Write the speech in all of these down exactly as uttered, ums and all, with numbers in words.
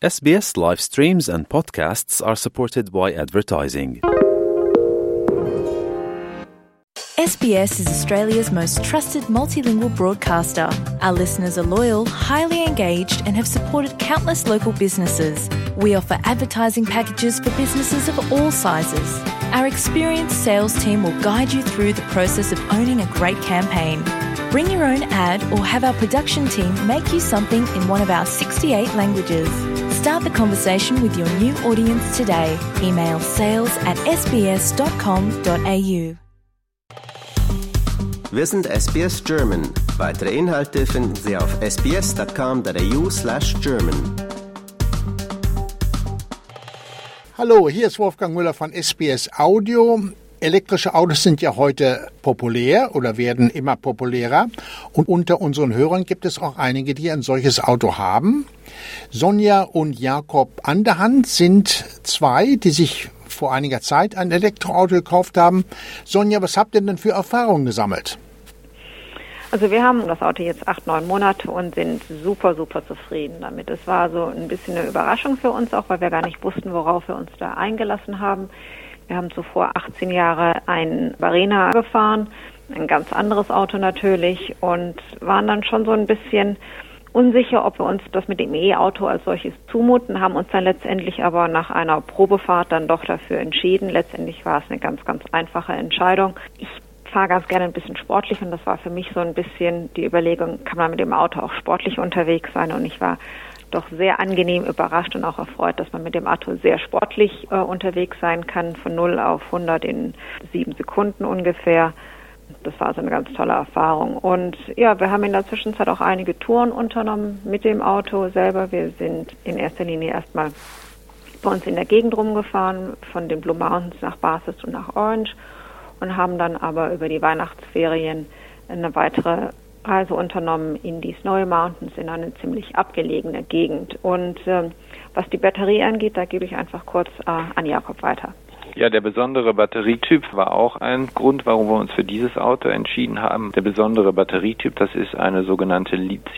S B S live streams and podcasts are supported by advertising. S B S is Australia's most trusted multilingual broadcaster. Our listeners are loyal, highly engaged, and have supported countless local businesses. We offer advertising packages for businesses of all sizes. Our experienced sales team will guide you through the process of owning a great campaign. Bring your own ad or have our production team make you something in one of our sixty-eight languages. Start the conversation with your new audience today. Email sales at s b s dot com dot a u. Wir sind S B S German. Weitere Inhalte finden Sie auf s b s dot com dot a u slash German. Hallo, hier ist Wolfgang Müller von S B S Audio. Elektrische Autos sind ja heute populär oder werden immer populärer. Und unter unseren Hörern gibt es auch einige, die ein solches Auto haben. Sonja und Jakob Anderhand sind zwei, die sich vor einiger Zeit ein Elektroauto gekauft haben. Sonja, was habt ihr denn für Erfahrungen gesammelt? Also wir haben das Auto jetzt acht, neun Monate und sind super, super zufrieden damit. Es war so ein bisschen eine Überraschung für uns auch, weil wir gar nicht wussten, worauf wir uns da eingelassen haben. Wir haben zuvor achtzehn Jahre ein Barina gefahren, ein ganz anderes Auto natürlich, und waren dann schon so ein bisschen unsicher, ob wir uns das mit dem E-Auto als solches zumuten, haben uns dann letztendlich aber nach einer Probefahrt dann doch dafür entschieden. Letztendlich war es eine ganz, ganz einfache Entscheidung. Ich fahre ganz gerne ein bisschen sportlich und das war für mich so ein bisschen die Überlegung, kann man mit dem Auto auch sportlich unterwegs sein, und ich war doch sehr angenehm überrascht und auch erfreut, dass man mit dem Auto sehr sportlich äh, unterwegs sein kann, von null auf hundert in sieben Sekunden ungefähr. Das war also eine ganz tolle Erfahrung. Und ja, wir haben in der Zwischenzeit auch einige Touren unternommen mit dem Auto selber. Wir sind in erster Linie erstmal bei uns in der Gegend rumgefahren, von den Blue Mountains nach Bathurst und nach Orange, und haben dann aber über die Weihnachtsferien eine weitere Reise unternommen in die Snowy Mountains, in eine ziemlich abgelegene Gegend. Und äh, was die Batterie angeht, da gebe ich einfach kurz äh, an Jakob weiter. Ja, der besondere Batterietyp war auch ein Grund, warum wir uns für dieses Auto entschieden haben. Der besondere Batterietyp, das ist eine sogenannte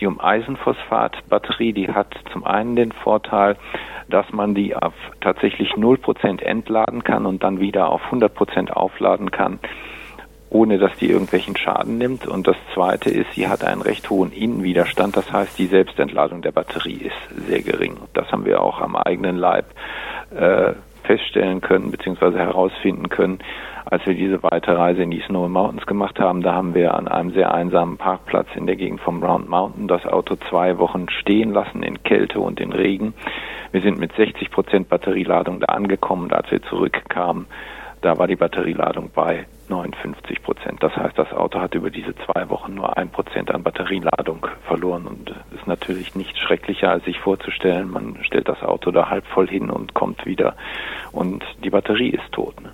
Lithium-Eisenphosphat-Batterie. Die hat zum einen den Vorteil, dass man die auf tatsächlich null Prozent entladen kann und dann wieder auf hundert Prozent aufladen kann, ohne dass die irgendwelchen Schaden nimmt. Und das Zweite ist, sie hat einen recht hohen Innenwiderstand. Das heißt, die Selbstentladung der Batterie ist sehr gering. Das haben wir auch am eigenen Leib äh, feststellen können bzw. herausfinden können, als wir diese weite Reise in die Snowy Mountains gemacht haben. Da haben wir an einem sehr einsamen Parkplatz in der Gegend vom Round Mountain das Auto zwei Wochen stehen lassen in Kälte und in Regen. Wir sind mit sechzig Prozent Batterieladung da angekommen, und als wir zurückkamen, da war die Batterieladung bei neunundfünfzig Prozent. Das heißt, das Auto hat über diese zwei Wochen nur ein Prozent an Batterieladung verloren, und das ist natürlich nicht schrecklicher, als sich vorzustellen. Man stellt das Auto da halb voll hin und kommt wieder und die Batterie ist tot. Ne?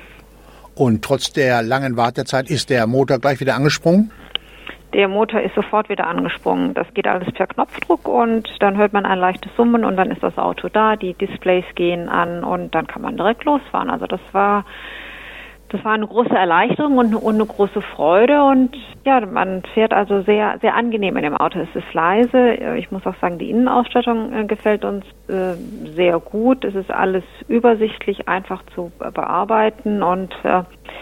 Und trotz der langen Wartezeit ist der Motor gleich wieder angesprungen? Der Motor ist sofort wieder angesprungen. Das geht alles per Knopfdruck, und dann hört man ein leichtes Summen und dann ist das Auto da, die Displays gehen an und dann kann man direkt losfahren. Also das war das war eine große Erleichterung und eine, und eine große Freude, und ja, man fährt also sehr sehr angenehm in dem Auto. Es ist leise. Ich muss auch sagen, die Innenausstattung äh, gefällt uns äh, sehr gut. Es ist alles übersichtlich, einfach zu äh, bearbeiten, und äh,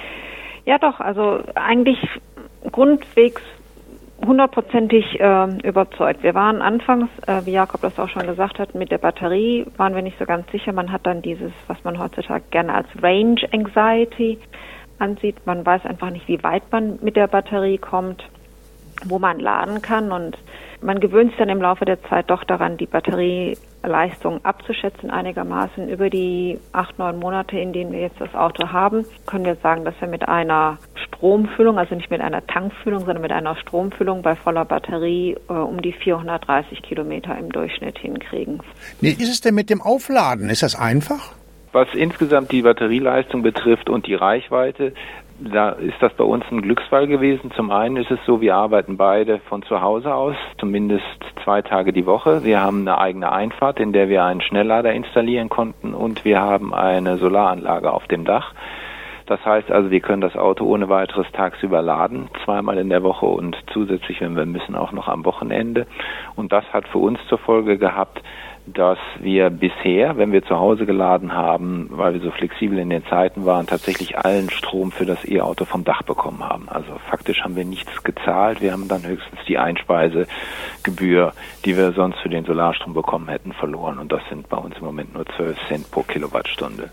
ja doch, also eigentlich grundwegs hundertprozentig äh, überzeugt. Wir waren anfangs, äh, wie Jakob das auch schon gesagt hat, mit der Batterie waren wir nicht so ganz sicher. Man hat dann dieses, was man heutzutage gerne als Range Anxiety ansieht. Man weiß einfach nicht, wie weit man mit der Batterie kommt, wo man laden kann, und man gewöhnt sich dann im Laufe der Zeit doch daran, die Batterieleistung abzuschätzen einigermaßen. Über die acht, neun Monate, in denen wir jetzt das Auto haben, können wir sagen, dass wir mit einer Stromfüllung, also nicht mit einer Tankfüllung, sondern mit einer Stromfüllung bei voller Batterie äh, um die vierhundertdreißig Kilometer im Durchschnitt hinkriegen. Wie ist es denn mit dem Aufladen? Ist das einfach? Was insgesamt die Batterieleistung betrifft und die Reichweite, da ist das bei uns ein Glücksfall gewesen. Zum einen ist es so, wir arbeiten beide von zu Hause aus, zumindest zwei Tage die Woche. Wir haben eine eigene Einfahrt, in der wir einen Schnelllader installieren konnten, und wir haben eine Solaranlage auf dem Dach. Das heißt also, wir können das Auto ohne weiteres tagsüber laden, zweimal in der Woche und zusätzlich, wenn wir müssen, auch noch am Wochenende. Und das hat für uns zur Folge gehabt, dass wir bisher, wenn wir zu Hause geladen haben, weil wir so flexibel in den Zeiten waren, tatsächlich allen Strom für das E-Auto vom Dach bekommen haben. Also faktisch haben wir nichts gezahlt. Wir haben dann höchstens die Einspeisegebühr, die wir sonst für den Solarstrom bekommen hätten, verloren. Und das sind bei uns im Moment nur zwölf Cent pro Kilowattstunde.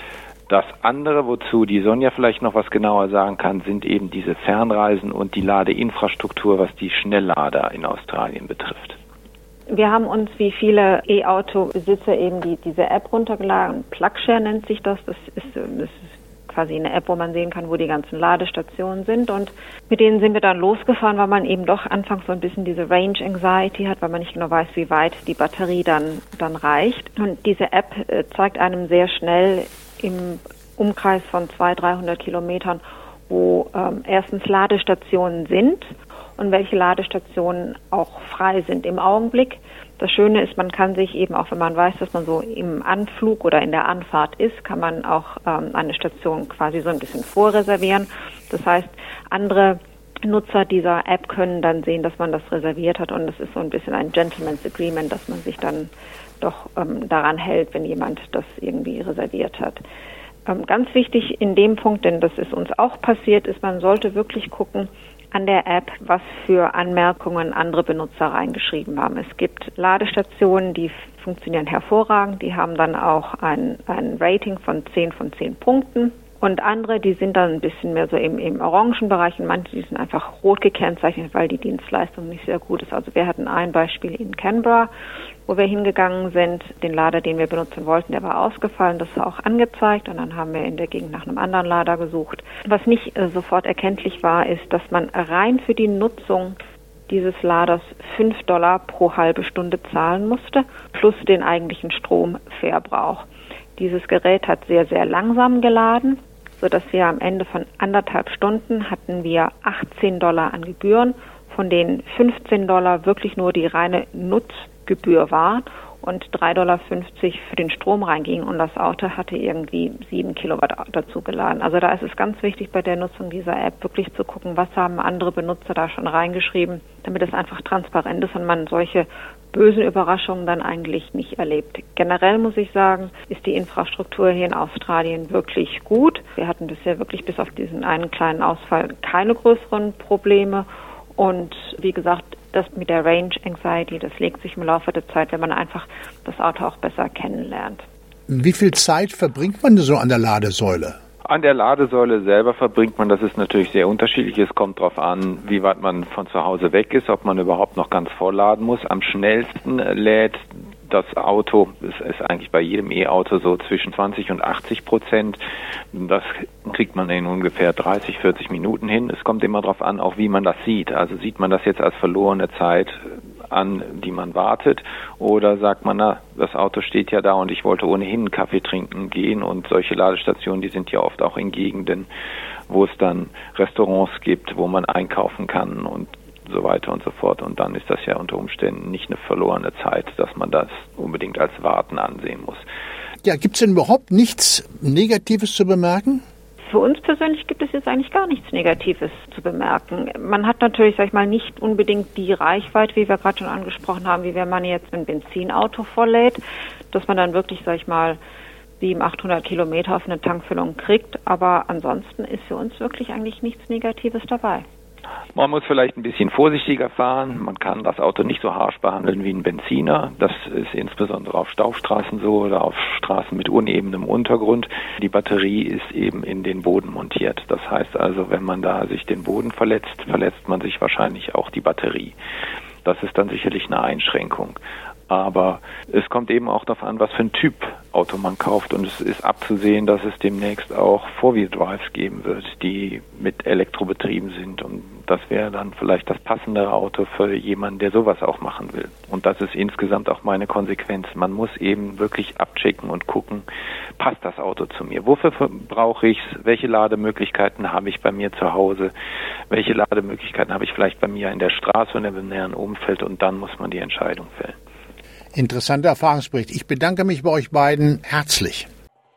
Das andere, wozu die Sonja vielleicht noch was genauer sagen kann, sind eben diese Fernreisen und die Ladeinfrastruktur, was die Schnelllader in Australien betrifft. Wir haben uns wie viele E-Auto-Besitzer eben die, diese App runtergeladen. PlugShare nennt sich das. Das ist, das ist quasi eine App, wo man sehen kann, wo die ganzen Ladestationen sind. Und mit denen sind wir dann losgefahren, weil man eben doch anfangs so ein bisschen diese Range Anxiety hat, weil man nicht genau weiß, wie weit die Batterie dann, dann reicht. Und diese App äh, zeigt einem sehr schnell im Umkreis von zweihundert, dreihundert Kilometern, wo ähm, erstens Ladestationen sind und welche Ladestationen auch frei sind im Augenblick. Das Schöne ist, man kann sich eben, auch wenn man weiß, dass man so im Anflug oder in der Anfahrt ist, kann man auch ähm, eine Station quasi so ein bisschen vorreservieren. Das heißt, andere Nutzer dieser App können dann sehen, dass man das reserviert hat, und es ist so ein bisschen ein Gentleman's Agreement, dass man sich dann doch ähm, daran hält, wenn jemand das irgendwie reserviert hat. Ähm, ganz wichtig in dem Punkt, denn das ist uns auch passiert, ist, man sollte wirklich gucken an der App, was für Anmerkungen andere Benutzer reingeschrieben haben. Es gibt Ladestationen, die funktionieren hervorragend, die haben dann auch ein, ein Rating von zehn von zehn Punkten. Und andere, die sind dann ein bisschen mehr so im, im orangen Bereich, und manche, die sind einfach rot gekennzeichnet, weil die Dienstleistung nicht sehr gut ist. Also wir hatten ein Beispiel in Canberra, wo wir hingegangen sind. Den Lader, den wir benutzen wollten, der war ausgefallen. Das war auch angezeigt, und dann haben wir in der Gegend nach einem anderen Lader gesucht. Was nicht äh, sofort erkenntlich war, ist, dass man rein für die Nutzung dieses Laders fünf Dollar pro halbe Stunde zahlen musste, plus den eigentlichen Stromverbrauch. Dieses Gerät hat sehr, sehr langsam geladen, sodass wir am Ende von anderthalb Stunden hatten wir achtzehn Dollar an Gebühren, von denen fünfzehn Dollar wirklich nur die reine Nutzgebühr waren und drei Dollar fünfzig für den Strom reinging, und das Auto hatte irgendwie sieben Kilowatt dazu geladen. Also da ist es ganz wichtig, bei der Nutzung dieser App wirklich zu gucken, was haben andere Benutzer da schon reingeschrieben, damit es einfach transparent ist und man solche bösen Überraschungen dann eigentlich nicht erlebt. Generell muss ich sagen, ist die Infrastruktur hier in Australien wirklich gut. Wir hatten bisher wirklich bis auf diesen einen kleinen Ausfall keine größeren Probleme. Und wie gesagt, das mit der Range Anxiety, das legt sich im Laufe der Zeit, wenn man einfach das Auto auch besser kennenlernt. Wie viel Zeit verbringt man so an der Ladesäule? An der Ladesäule selber verbringt man, das ist natürlich sehr unterschiedlich. Es kommt darauf an, wie weit man von zu Hause weg ist, ob man überhaupt noch ganz vollladen muss. Am schnellsten lädt das Auto, es ist eigentlich bei jedem E-Auto so zwischen zwanzig und achtzig Prozent. Das kriegt man in ungefähr dreißig, vierzig Minuten hin. Es kommt immer darauf an, auch wie man das sieht. Also sieht man das jetzt als verlorene Zeit an, die man wartet, oder sagt man, na, das Auto steht ja da und ich wollte ohnehin einen Kaffee trinken gehen, und solche Ladestationen, die sind ja oft auch in Gegenden, wo es dann Restaurants gibt, wo man einkaufen kann und so weiter und so fort, und dann ist das ja unter Umständen nicht eine verlorene Zeit, dass man das unbedingt als Warten ansehen muss. Ja, gibt es denn überhaupt nichts Negatives zu bemerken? Für uns persönlich gibt es jetzt eigentlich gar nichts Negatives zu bemerken. Man hat natürlich, sag ich mal, nicht unbedingt die Reichweite, wie wir gerade schon angesprochen haben, wie wenn man jetzt ein Benzinauto volllädt, dass man dann wirklich, sag ich mal, siebenhundert, achthundert Kilometer auf eine Tankfüllung kriegt. Aber ansonsten ist für uns wirklich eigentlich nichts Negatives dabei. Man muss vielleicht ein bisschen vorsichtiger fahren. Man kann das Auto nicht so harsch behandeln wie ein Benziner. Das ist insbesondere auf Staufstraßen so oder auf Straßen mit unebenem Untergrund. Die Batterie ist eben in den Boden montiert. Das heißt also, wenn man da sich den Boden verletzt, verletzt man sich wahrscheinlich auch die Batterie. Das ist dann sicherlich eine Einschränkung. Aber es kommt eben auch darauf an, was für ein Typ Auto man kauft, und es ist abzusehen, dass es demnächst auch Four-Wheel-Drives geben wird, die mit Elektro betrieben sind, und das wäre dann vielleicht das passendere Auto für jemanden, der sowas auch machen will. Und das ist insgesamt auch meine Konsequenz. Man muss eben wirklich abchecken und gucken, passt das Auto zu mir? Wofür brauche ich es? Welche Lademöglichkeiten habe ich bei mir zu Hause? Welche Lademöglichkeiten habe ich vielleicht bei mir in der Straße und im näheren Umfeld? Und dann muss man die Entscheidung fällen. Interessanter Erfahrungsbericht. Ich bedanke mich bei euch beiden herzlich.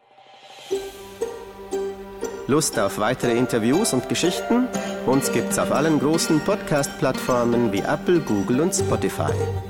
Lust auf weitere Interviews und Geschichten? Uns gibt's auf allen großen Podcast-Plattformen wie Apple, Google und Spotify.